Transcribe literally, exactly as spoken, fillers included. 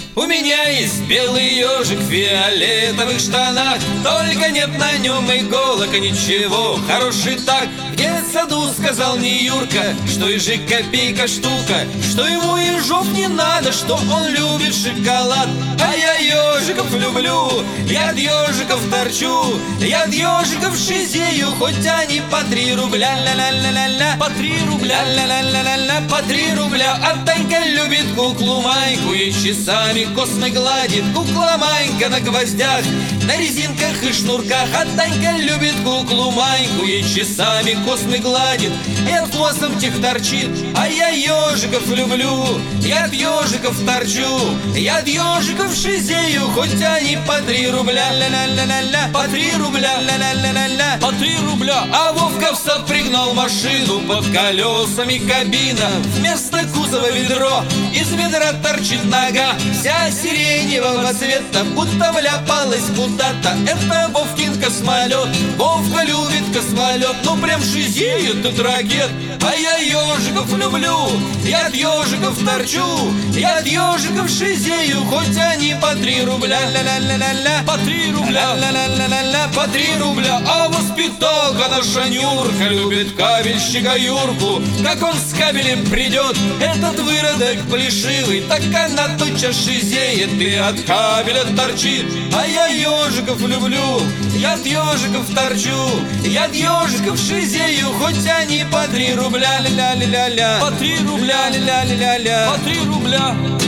У меня есть белый ежик в фиолетовых штанах, только нет на нем иголок, и ничего, хороший так. В детсаду сказал мне Юрка, что ежик копейка штука, что ему ежов не надо, что он любит шоколад. А я ежиков люблю, я от ежиков торчу, я от ежиков шизею, хоть они по три рубля, ля-ля-ля-ля-ля, по три рубля, ля-ля-ля-ля-ля, по три рубля. А Танька любит куклу Майку и часами космы гладит. Кукла Манька на гвоздях, на резинках и шнурках. А Танька любит куклу Маньку и часами космы гладит, и от косом тех торчит. А я ежиков люблю, я от ежиков торчу, я от ежиков шизею, хоть они по три рубля, ля-ля-ля-ля-ля, по три рубля, ля-ля-ля-ля-ля, по три рубля. А Вовка в сад пригнал машину, под колесами кабина, вместо кузова ведро, из ведра торчит нога, вся сиреневого цвета, будто вляпалась куда-то. Это Вовкин космолет, Вовка любит космолет, ну прям шизеет этот ракет. А я ежиков люблю, я от ежиков торчу, я от ежиков шизею, хоть они по три рубля, ля-ля-ля-ля-ля, по три рубля, ля-ля-ля-ля-ля, по три рубля. А воспиталка наша Нюрка любит кабельщика Юрку, как он с кабелем придет, этот выродок плешивый, так она тотчас шизеет и от кабеля торчит. А я ежиков люблю, я от ежиков торчу, я от ежиков шизею, хоть они по три рубля, ля-ля-ля-ля, по три рубля, ля-ля-ля-ля, по три рубля.